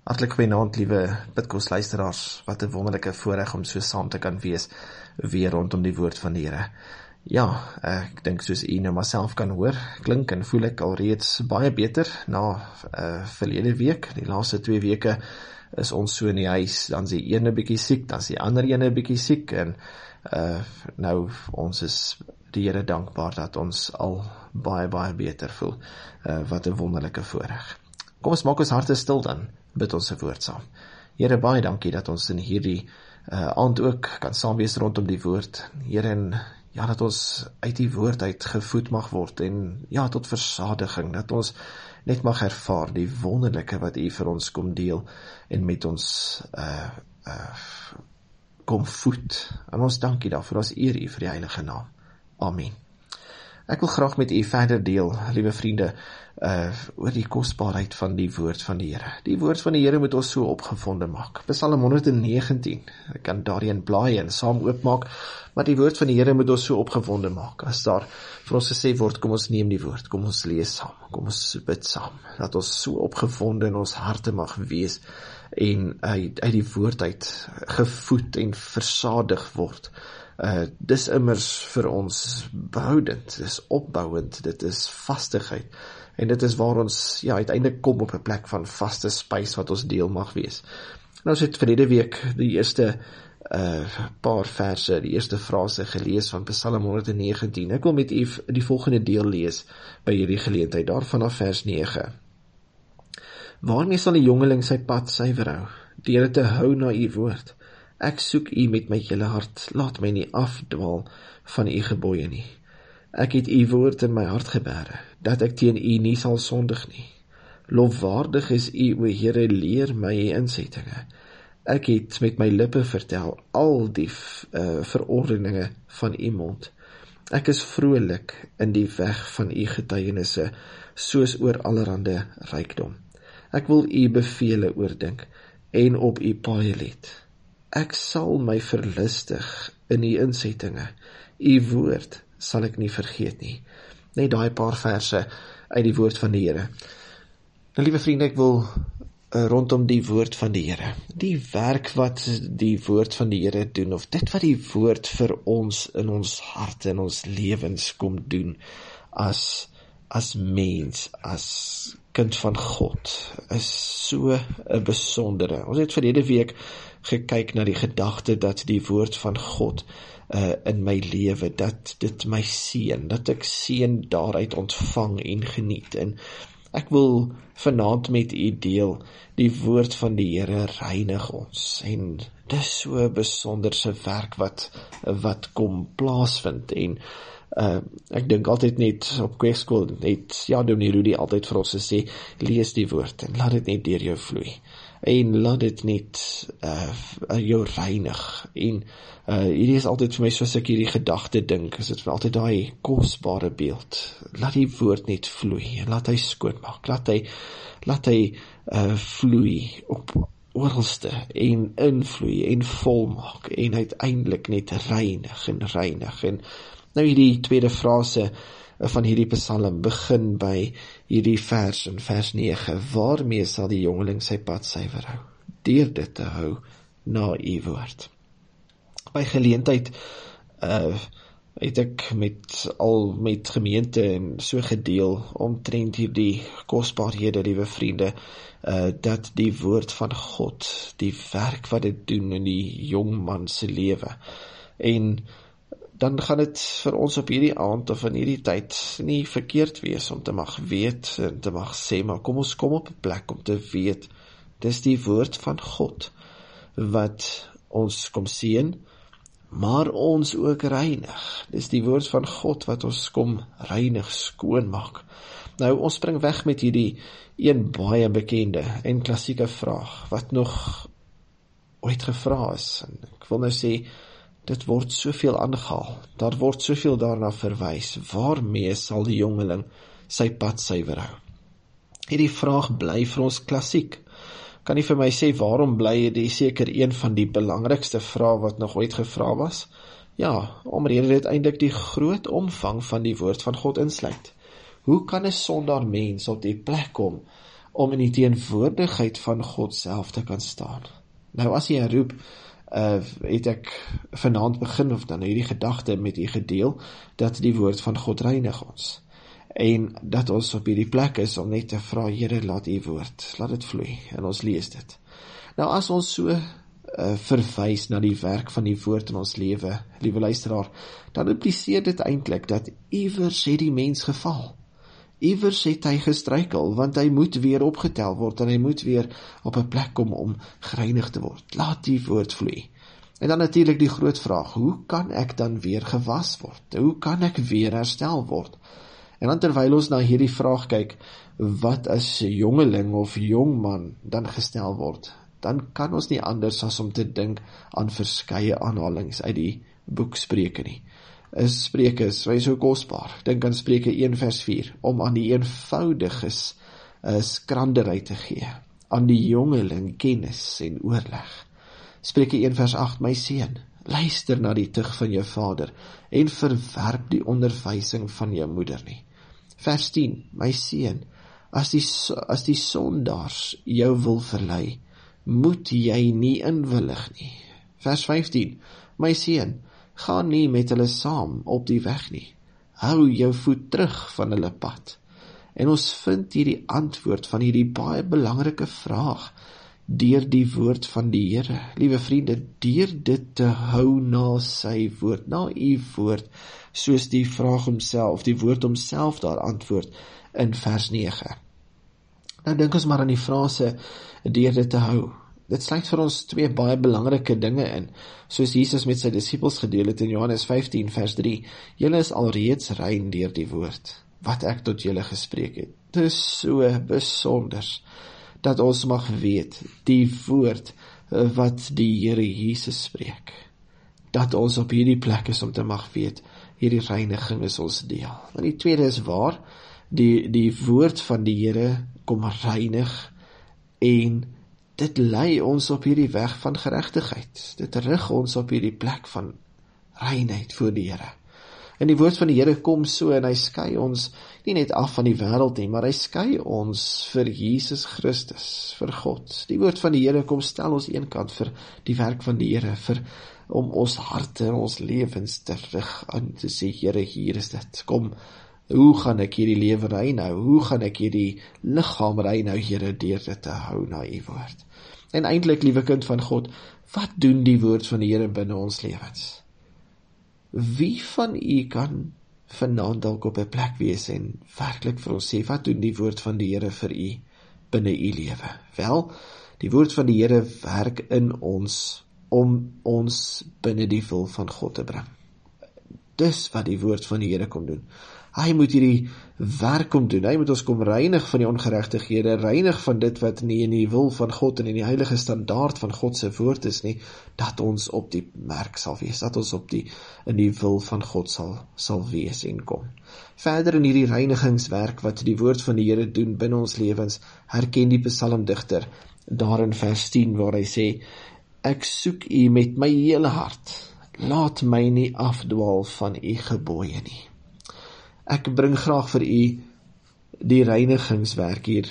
Hartlik goeienaand, liewe Bidkos luisteraars, wat 'n wonderlike voorreg om so saam te kan wees, weer rondom die woord van die Here. Ja, ek dink soos u nou maar self kan hoor, klink en voel ek alreeds baie beter na verlede week. Die laaste 2 weke is ons so in die huis, dan is die ene bietjie siek, dan is die ander ene bietjie siek, en nou, ons is die Here dankbaar dat ons al baie beter voel. Wat 'n wonderlike voorreg. Kom ons maak ons harte stil dan, bid ons se woord saam. Here, baie dankie dat ons in hierdie aand ook kan saam wees rondom die woord. Here, en ja, dat ons uit die woord uit gevoed mag word, en ja, tot versadiging, dat ons net mag ervaar die wonderlike wat u vir ons kom deel, en met ons kom voed. En ons dankie daarvoor, ons eer u vir die heilige naam. Amen. Ek wil graag met u verder deel, liewe vriende, oor die kosbaarheid van die woord van die Here. Die woord van die Here moet ons so opgevonde maak. Psalm 119, ek kan daarin blaai en saam oopmaak, maar die woord van die Here moet ons so opgevonde maak. As daar vir ons gesê word, kom ons neem die woord, kom ons lees saam, kom ons bid saam, dat ons so opgevonde in ons harte mag wees, en uit die woord uit gevoed en versadig word. Dis immers vir ons behoudend, dis opbouend, dit is vastigheid, en dit is waar ons uiteindelik kom op 'n plek van vaste spys wat ons deel mag wees. Nou, ons het verlede week die eerste paar verse, die eerste frase gelees van Psalm 119. Ek wil met u die volgende deel lees by hierdie geleentheid, daar vanaf vers 9. Waarmee sal die jongeling sy pad suiwer hou? Deur te hou na u woord. Ek soek u met my hele hart, laat my nie afdwaal van u gebooie nie. Ek het u woord in my hart gebere, dat ek teen u nie sal sondig nie. Lofwaardig is u, o Here, leer my insettinge. Ek het met my lippe vertel al die verordeninge van u mond. Ek is vrolik in die weg van u getuienisse, soos oor allerhande rykdom. Ek wil u bevele oordink, en op u paaie let. Ek sal my verlustig in u insettinge, u woord sal ek nie vergeet nie. Net daai paar verse uit die woord van die Here. Nou, liewe vriende, ek wil rondom die woord van die Here, die werk wat die woord van die Here doen, of dit wat die woord vir ons in ons hart en ons lewens kom doen, as mens, as kind van God, is so 'n besondere. Ons het verlede week gekyk na die gedagte dat die woord van God in my lewe, dat dit my seën, dat ek seën daaruit ontvang en geniet. En ek wil vanaand met u deel, die woord van die Here reinig ons, en dis so 'n besonderse werk wat kom plaasvind. En ek dink altyd net op kweekskool, Dominee Rudy altyd vir ons gesê, lees die woord en laat dit net deur jou vloei, en laat dit net jou reinig. En hierdie is altyd vir my, soos ek hierdie gedagte dink, is dit vir altyd daai kosbare beeld. Laat die woord net vloei, en laat hy skoon maak, laat hy vloei op oralste, en invloei, en volmaak, en uiteindelik net reinig. En nou hierdie tweede frase van hierdie psalm begin by hierdie vers in vers 9. Waarmee sal die jongeling sy pad suiwer hou? Deur dit te hou na u woord. By geleentheid het ek met gemeente en so gedeel omtrent hierdie kosbaarhede, liewe vriende, dat die woord van God, die werk wat dit doen in die jongman se lewe, en dan gaan dit vir ons op hierdie aand of in hierdie tyd nie verkeerd wees om te mag weet en te mag sê, maar kom ons kom op 'n plek om te weet, dis die woord van God wat ons kom seën, maar ons ook reinig. Dis die woord van God wat ons kom reinig, skoon maak. Nou, ons spring weg met hierdie een baie bekende en klassieke vraag, wat nog ooit gevra is, en ek wil nou sê, dit word soveel aangehaal, daar word soveel daarna verwys, waarmee sal die jongeling sy pad suiwer hou? Hierdie vraag bly vir ons klassiek. Kan nie vir my sê, waarom bly die seker een van die belangrikste vrae wat nog ooit gevra was? Ja, omrede dit eintlik die groot omvang van die woord van God insluit. Hoe kan 'n sondaar mens op die plek kom om in die teenwoordigheid van God self te kan staan. Nou as jy roep, het ek vanaand begin, of dan hierdie gedagte met u gedeel, dat die woord van God reinig ons. En dat ons op hierdie plek is om net te vra, Here, laat u woord, laat dit vloei, en ons lees dit. Nou as ons so verwys na die werk van die woord in ons lewe, liewe luisteraar, dan impliseer dit eintlik dat iewers het die mens geval. Iewers het hy gestruikel, want hy moet weer opgetel word, en hy moet weer op 'n plek kom om gereinig te word. Laat die woord vloei. En dan natuurlik die groot vraag, hoe kan ek dan weer gewas word? Hoe kan ek weer herstel word? En dan terwyl ons na hierdie vraag kyk, wat as jongeling of jongman dan gestel word, dan kan ons nie anders as om te dink aan verskeie aanhalings uit die boek Spreuke nie. Spreuke is so kosbaar. Dink aan Spreuke 1 vers 4, om aan die eenvoudiges skranderry te gee, aan die jongeling kennis en oorleg. Spreuke 1 vers 8, my seun, luister na die tug van jou vader, en verwerp die onderwysing van jou moeder nie. Vers 10, my seun, as die sondaars jou wil verlei, moet jy nie inwillig nie. Vers 15, my seun, ga nie met hulle saam op die weg nie. Hou jou voet terug van hulle pad. En ons vind hierdie antwoord van hierdie baie belangrike vraag deur die woord van die Here. Liewe vriende, deur dit te hou na sy woord, na u woord, soos die vraag homself, die woord homself daar antwoord in vers 9. Nou dink ons maar aan die frase, deur dit te hou. Dit sluit vir ons twee baie belangrike dinge in, soos Jesus met sy disippels gedeel het in Johannes 15 vers 3, julle is alreeds rein deur die woord, wat ek tot julle gespreek het. Dit is so besonders, dat ons mag weet, die woord wat die Here Jesus spreek, dat ons op hierdie plek is om te mag weet, hierdie reiniging is ons deel. En die tweede is waar, die woord van die Here kom reinig, en dit lei ons op hierdie weg van geregtigheid. Dit rig ons op hierdie plek van reinheid voor die Here. En die woord van die Here kom so, en hy skei ons nie net af van die wêreld nie, maar hy skei ons vir Jesus Christus, vir God. Die woord van die Here kom stel ons eenkant vir die werk van die Here, om ons harte en ons lewens te rig aan te sê, Here, hier is dit. Kom, hoe gaan ek hierdie lewe rein hou? Hoe gaan ek hierdie liggaam rein hou, Here, deur dit te hou na u woord? En eintlik, liewe kind van God, wat doen die woord van die Here binne ons lewens? Wie van u kan vanaand dalk op 'n plek wees en werklik vir ons sê, wat doen die woord van die Here vir u binne u lewe? Wel, die woord van die Here werk in ons om ons binne die wil van God te bring. Dis wat die woord van die Here kom doen. Hy moet hierdie werk kom doen, hy moet ons kom reinig van die ongeregtighede, reinig van dit wat nie in die wil van God en in die heilige standaard van God se woord is nie, dat ons op die merk sal wees, dat ons in die wil van God sal wees en kom. Verder in hierdie reinigingswerk wat die woord van die Here doen binne ons lewens, herken die psalmdigter daar in vers 10 waar hy sê, ek soek u met my hele hart, laat my nie afdwaal van u gebooie nie. Ek bring graag vir u die reinigingswerk hier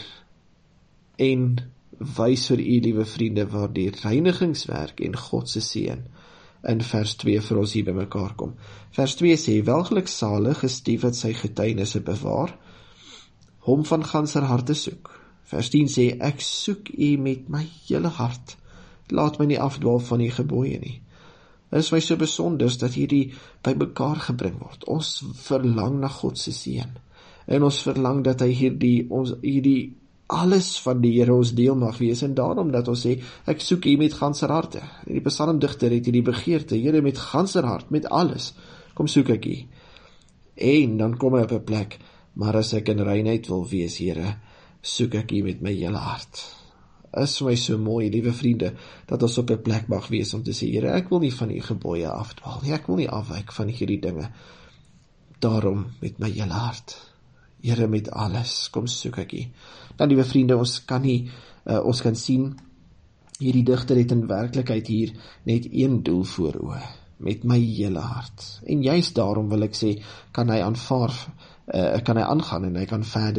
en wys vir u, liewe vriende, waar die reinigingswerk en God se seën in vers 2 vir ons hier by mekaar kom. Vers 2 sê, welgeluksalig is die wat sy getuienisse bewaar, hom van ganser harte soek. Vers 10 sê, ek soek u met my hele hart, laat my nie afdwaal van u gebooie nie. Dit is my so besonders dat hierdie by mekaar gebring word. Ons verlang na God se seën. En ons verlang dat hy hierdie alles van die Here ons deel mag wees. En daarom dat ons sê, ek soek u met ganser harte. Die psalmdigter het hierdie begeerte, Here, met ganser hart, met alles, kom soek ek u. En dan kom hy op 'n plek, maar as ek in reinheid wil wees, Here, soek ek u met my hele hart. Is vir my so mooi, liewe vriende, dat ons op 'n plek mag wees om te sê, Here, ek wil nie van u gebooie afdwaal nie, ek wil nie afwyk van hierdie dinge. Daarom met my hele hart, Here, met alles, kom soek ek u. Dan, liewe vriende, ons kan sien, hierdie digter het in werklikheid hier net een doel voor oë, met my hele hart. En juist daarom wil ek sê, kan hy aangaan en hy kan verder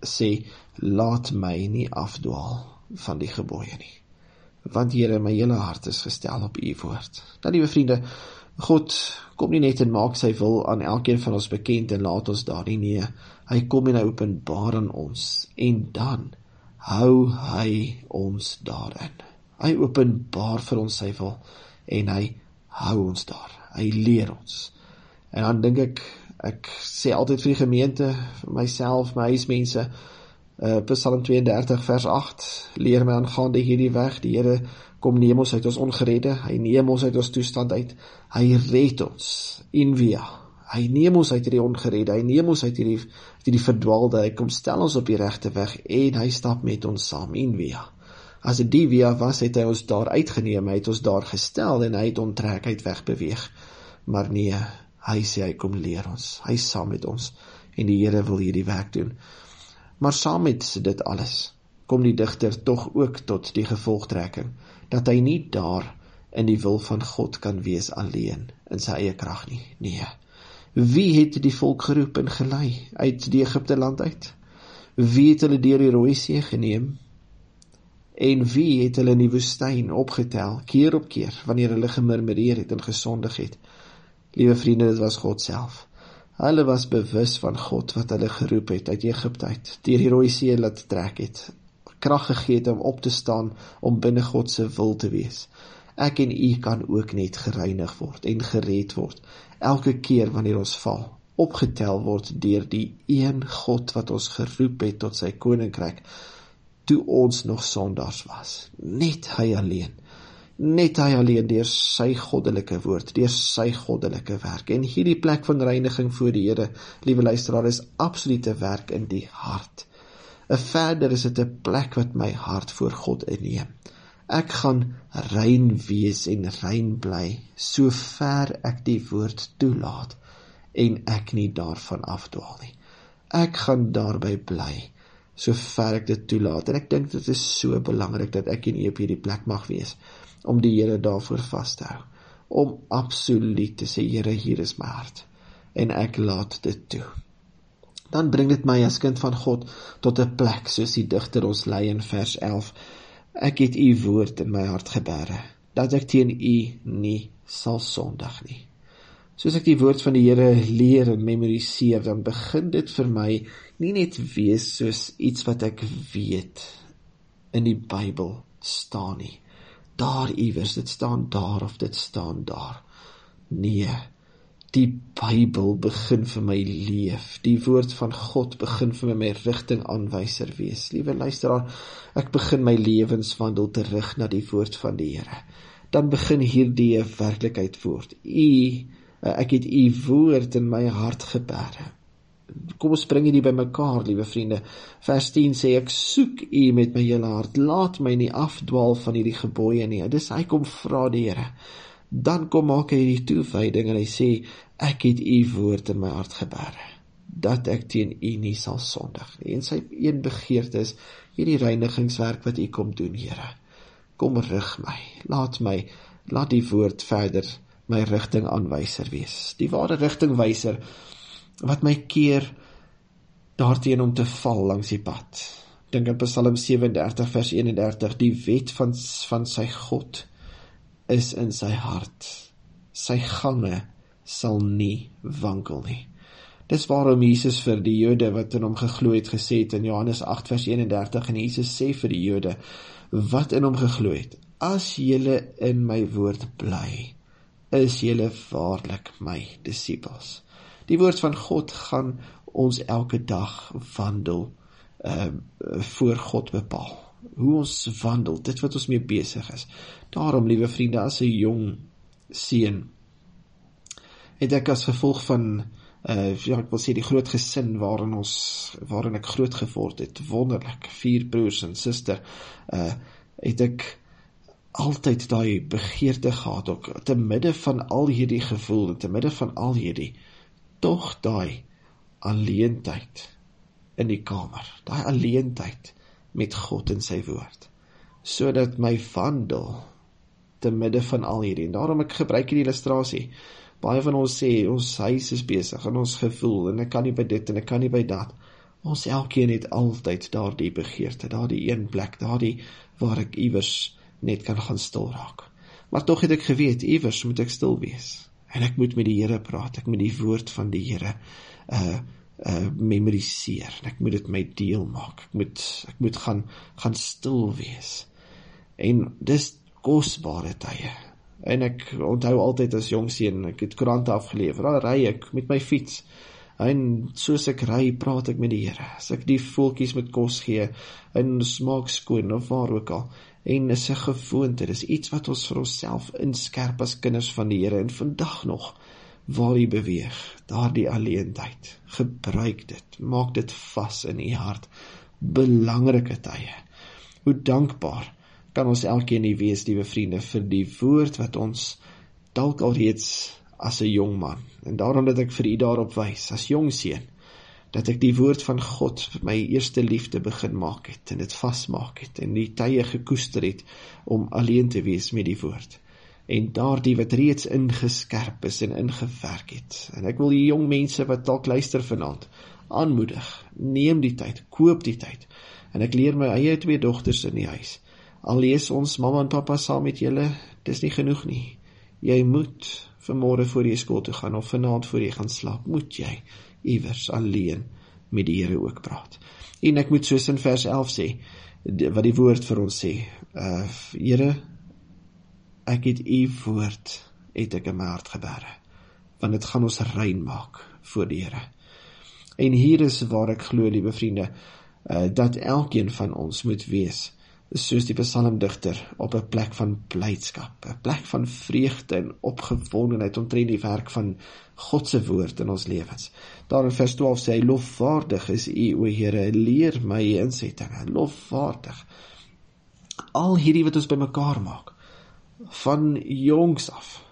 sê, laat my nie afdwaal van die gebooie nie. Want Here, my hele hart is gestel op u woord. Nou, liewe vriende, God kom nie net en maak sy wil aan elkeen van ons bekend en laat ons daar nie, hy kom en hy openbaar aan ons, en dan hou hy ons daarin. Hy openbaar vir ons sy wil, en hy hou ons daar, hy leer ons. En dan dink ek sê altyd vir die gemeente, vir myself, my huismense, Psalm 32 vers 8, leer my aangaande hierdie weg, die Here kom neem ons uit ons ongeredde, hy neem ons uit ons toestand uit, hy red ons, in via, hy neem ons uit hierdie ongeredde, hy neem ons uit hierdie verdwaalde, hy kom stel ons op die regte weg, en hy stap met ons saam, in via. As dit die via was, het hy ons daar uitgeneem, hy het ons daar gestel, en hy het onttrek, hy het wegbeweeg, maar nee, hy sê, hy kom leer ons, hy is saam met ons, en die Here wil hierdie werk doen. Maar saam met dit alles, kom die digter tog ook tot die gevolgtrekking, dat hy nie daar in die wil van God kan wees alleen, in sy eie krag nie. Nee. Wie het die volk geroep en gelei uit die Egipte land uit? Wie het hulle deur die Rooi See geneem? En wie het hulle in die woestyn opgetel, keer op keer, wanneer hulle gemurmureer het en gesondig het? Liewe vriende, dit was God self. Hulle was bewus van God wat hulle geroep het uit Egipte uit, deur die Rooi See laat trek het, krag gegee het om op te staan, om binne God se wil te wees. Ek en u kan ook net gereinig word en gered word, elke keer wanneer ons val, opgetel word deur die een God wat ons geroep het tot sy koninkryk, toe ons nog sondaars was. Net hy alleen deur sy goddelike woord, deur sy goddelike werk. En hierdie plek van reiniging voor die Here, liewe luisteraar, is absolute werk in die hart. Verder is dit 'n plek wat my hart voor God inneem. Ek gaan rein wees en rein bly, so ver ek die woord toelaat, en ek nie daarvan afdwaal nie. Ek gaan daarby bly, so ver ek dit toelaat, en ek dink dit is so belangrik, dat ek en u op hierdie plek mag wees, om die Here daarvoor vas te hou, om absoluut te sê, Here, hier is my hart, en ek laat dit toe. Dan bring dit my as kind van God, tot 'n plek, soos die digter ons lei in vers 11, ek het u woord in my hart gebere, dat ek teen u nie sal sondig nie. Soos ek die woord van die Here leer en memoriseer, dan begin dit vir my nie net wees soos iets wat ek weet in die Bybel staan nie. Daar iewers, dit staan daar of dit staan daar. Nee, die Bybel begin vir my leef. Die woord van God begin vir my rigtingaanwyser wees. Liewe luisteraar, ek begin my lewenswandel terug na die woord van die Here. Dan begin hierdie werklikheid word. Ek het u woord in my hart gebere. Kom ons bring hierdie by mekaar, liewe vriende. Vers 10 sê, ek soek u met my hele hart, laat my nie afdwaal van hierdie gebooie nie. Dis hy kom vra die Here. Dan kom maak hy die toewyding en hy sê, ek het u woord in my hart gebere, dat ek teen u nie sal sondig nie. En sy een begeerte is, hierdie reinigingswerk wat u kom doen, Here. Kom rig my, laat die woord verder my rigtingaanwyser wees. Die ware rigtingwyser, wat my keer daarteen om te val langs die pad. Dink aan Psalm 37 vers 31, die wet van sy God is in sy hart. Sy gange sal nie wankel nie. Dis waarom Jesus vir die Jode wat in hom geglo het gesê het in Johannes 8 vers 31, en Jesus sê vir die Jode wat in hom geglo het, as julle in my woord bly, is julle waarlik my disippels. Die woord van God gaan ons elke dag wandel voor God bepaal. Hoe ons wandel, dit wat ons mee besig is. Daarom, liewe vriende, as 'n jong seun, het ek as gevolg van, ek wil sê die groot gesin waarin ek groot geword het, wonderlik, 4 broers en suster, het ek altyd daai begeerte gehad, ook te midde van al hierdie gevoel, te midde van al hierdie, tog daai alleentyd in die kamer, daai alleentyd met God en sy woord, sodat my wandel te midde van al hierdie, en daarom ek gebruik die illustrasie, baie van ons sê, ons huis is besig, en ons gevoel, en ek kan nie by dit, en ek kan nie by dat, Ons elkeen het altyd daardie begeerte, daardie een plek, daardie waar ek iewers net kan gaan stil raak. Maar tog het ek geweet, iewers moet ek stil wees. En ek moet met die Here praat, ek moet die woord van die Here memoriseer, en ek moet dit my deel maak, ek moet gaan stil wees. En dis kosbare tye. En ek onthou altyd as jong seun, ek het koerante afgelewer, dan ry ek met my fiets, en soos ek ry, praat ek met die Here, as ek die voeltjies met kos gee, en smaak skoon, of waar ook al, en is 'n gewoonte, dis iets wat ons vir onsself inskerp as kinders van die Here, en vandag nog, waar jy beweeg, daardie alleentyd, gebruik dit, maak dit vas in die hart, belangrike tye. Hoe dankbaar kan ons elkeen nie wees, liewe vriende, vir die woord wat ons dalk alreeds as 'n jong man, en daarom dat ek vir u daarop wys, as jong seun, dat ek die woord van God vir my eerste liefde begin maak het, en dit vasmaak het, en die tye gekoester het, om alleen te wees met die woord, en daardie wat reeds ingeskerp is en ingewerk het, en ek wil die jong mense wat dalk luister vanaand, aanmoedig, neem die tyd, koop die tyd, en ek leer my eie 2 dogters in die huis, al lees ons mamma en papa saam met julle, dis nie genoeg nie, jy moet vanmôre voor jy skool toe gaan, of vanaand voor jy gaan slaap, moet jy iewers alleen met die Here ook praat. En ek moet soos in vers 11 sê, wat die woord vir ons sê, Here, ek het u woord, het ek in my hart gebere, want dit gaan ons rein maak voor die Here. En hier is waar ek glo, liewe vriende, dat elkeen van ons moet wees, soos die psalmdigter, op 'n plek van blydskap, 'n plek van vreugde en opgewondenheid omtrent die werk van God se woord in ons lewens. Daar in vers 12 sê hy, lofwaardig is u, o Here, leer my u insettinge, lofwaardig. Al hierdie wat ons bymekaar maak, van jongs af,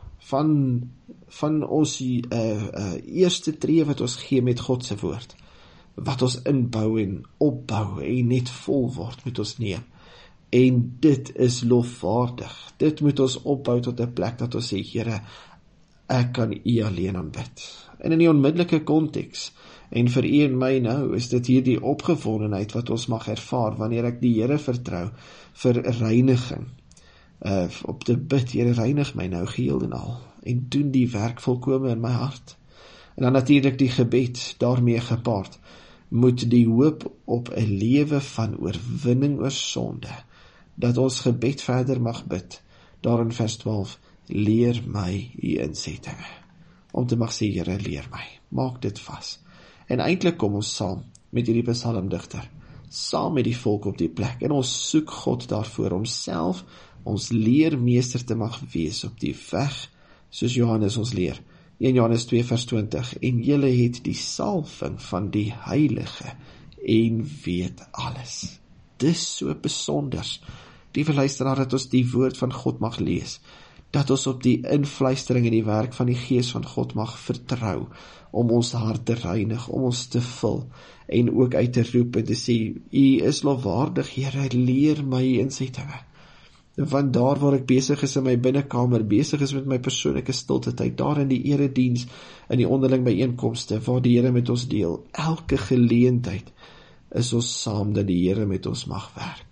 van ons eerste tree wat ons gee met God se woord, wat ons inbou en opbou en net vol word met ons neem. En dit is lofwaardig. Dit moet ons opbou tot 'n plek dat ons sê, Here, ek kan u alleen aanbid. En in die onmiddellike konteks, en vir u en my nou, is dit hier die opgewondenheid wat ons mag ervaar, wanneer ek die Here vertrou vir reiniging, op te bid, Here, reinig my nou geheel en al, en doen die werk volkome in my hart. En dan natuurlik die gebed daarmee gepaard, moet die hoop op 'n lewe van oorwinning oor sonde, dat ons gebed verder mag bid, daar in vers 12, leer my u insettinge, om te mag sê, Here, leer my, maak dit vas. En eintlik kom ons saam met hierdie psalmdigter, saam met die volk op die plek, en ons soek God daarvoor, om self ons leermeester te mag wees op die weg, soos Johannes ons leer, 1 Johannes 2 vers 20, en julle het die salwing van die Heilige, en weet alles. Dis so besonders, liewe luisteraar, dat ons die woord van God mag lees, dat ons op die invluistering en die werk van die Gees van God mag vertrou, om ons hart te reinig, om ons te vul, en ook uit te roep en te sê, u is lofwaardig, Here, leer my insettinge. Want daar waar ek besig is in my binnekamer, besig is met my persoonlike stilte tyd, daar in die erediens, in die onderling byeenkomste, waar die Here met ons deel, elke geleentheid, is ons saam dat die Here met ons mag werk.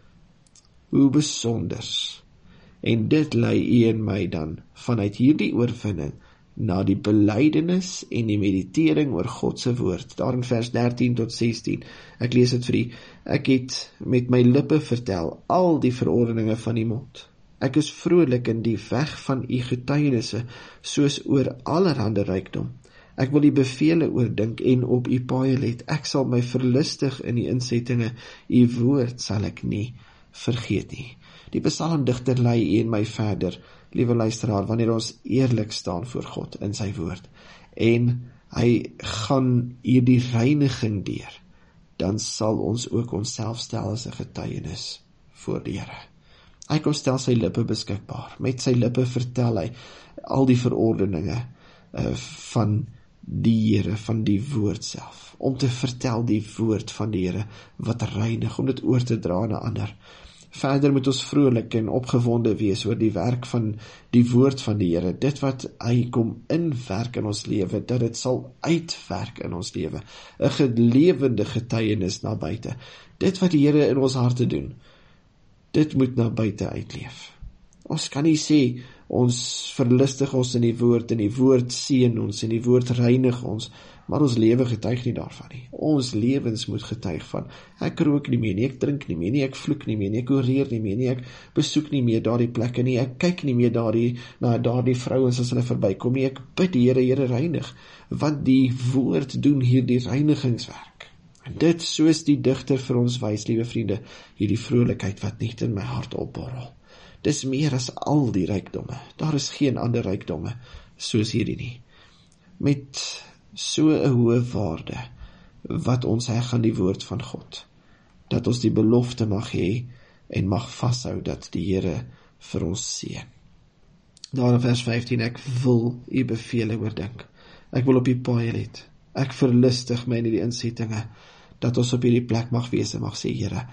Hoe besonders, en dit lei u en my dan, vanuit hierdie oorwinning, na die belydenis en die meditering oor God se woord, daar in vers 13 tot 16, ek lees dit vir u, ek het met my lippe vertel, al die verordeninge van die mond. Ek is vrolik in die weg van u getuienisse, soos oor allerhande rykdom. Ek wil die bevele oordink en op u paaie let, ek sal my verlustig in die insettinge, u woord sal ek nie vergeet nie. Die psalmdigter lei u en my verder, liewe luisteraar, wanneer ons eerlik staan voor God in sy woord, en hy gaan hierdie reiniging deur, dan sal ons ook onsself stel as 'n getuienis voor die Here. Hy kom stel sy lippe beskikbaar, met sy lippe vertel hy al die verordeninge van die Here, van die woord self, om te vertel die woord van die Here, wat reinig, om dit oor te dra aan 'n ander, Verder moet ons vrolik en opgewonde wees oor die werk van die woord van die Here, dit wat hy kom inwerk in ons lewe, dat dit sal uitwerk in ons lewe, 'n lewende getuienis na buite. Dit wat die Here in ons harte doen, dit moet na buite uitleef. Ons kan nie sê, ons verlustig ons in die woord seën ons, en die woord reinig ons, maar ons lewe getuig nie daarvan nie. Ons lewens moet getuig van, ek rook nie meer nie, ek drink nie meer nie, ek vloek nie meer nie, ek oreer nie meer nie, ek besoek nie meer daardie plekke nie, ek kyk nie meer na daardie vrouens as hulle verbykom nie, ek bid die Here reinig, want die woord doen hier die reinigingswerk. En dit, soos die digter vir ons wys, liewe vriende, hierdie vrolikheid wat net in my hart opborrel. Dis meer as al die rykdomme. Daar is geen ander rykdomme soos hierdie nie. Met so 'n hoë waarde wat ons heg aan die woord van God, dat ons die belofte mag hê en mag vashou dat die Here vir ons seën. Daar in vers 15, ek wil u bevele oordink. Ek wil op u paaie let. Ek verlustig my in die insettinge, dat ons op hierdie plek mag wees en mag sê, Here,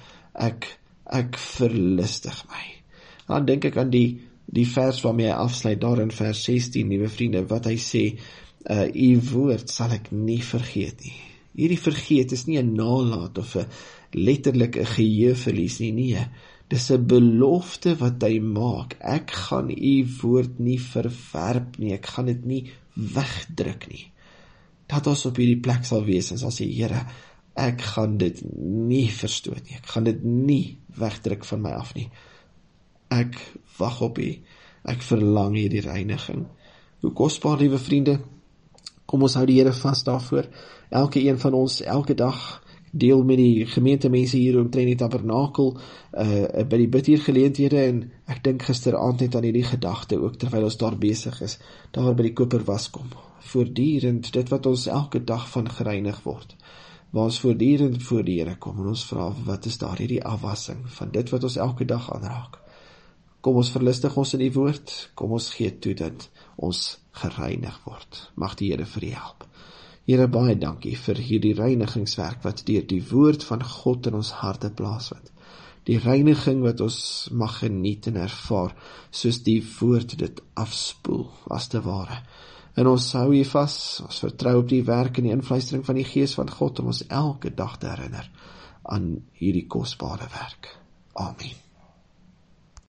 ek verlustig my. Dan dink ek aan die vers waarmee hy afsluit, daar in vers 16, liewe vriende, wat hy sê, u woord sal ek nie vergeet nie. Hierdie vergeet is nie 'n nalaat of 'n letterlik 'n geheueverlies nie, nee. Dis 'n belofte wat hy maak. Ek gaan u woord nie verwerp nie, ek gaan dit nie wegdruk nie. Dat ons op hierdie plek sal wees en sal sê, Here, ek gaan dit nie verstoot nie, ek gaan dit nie wegdruk van my af nie. Ek wag op u, ek verlang hierdie reiniging. Hoe kosbaar, liewe vriende, kom ons hou die Here vas daarvoor. Elke een van ons, elke dag, deel met die gemeentemense hier omtrent die tabernakel, by die bidhuurgeleenthede, en ek dink gisteraand net aan hierdie gedagte, ook terwyl ons daar besig is, daar by die koperwaskom, voortdurend, dit wat ons elke dag van gereinig word, waar ons voortdurend voor die Here kom, en ons vra, wat is daar hierdie afwassing, van dit wat ons elke dag aanraak. Kom ons verlustig ons in die woord, kom ons gee toe dat ons gereinig word. Mag die Here vir u help. Here, baie dankie vir hierdie reinigingswerk wat deur die woord van God in ons harte plaasvind. Die reiniging wat ons mag geniet en ervaar, soos die woord dit afspoel, as te ware. En ons hou hier vas, ons vertrou op die werk en die invluistering van die Gees van God, om ons elke dag te herinner aan hierdie kosbare werk. Amen.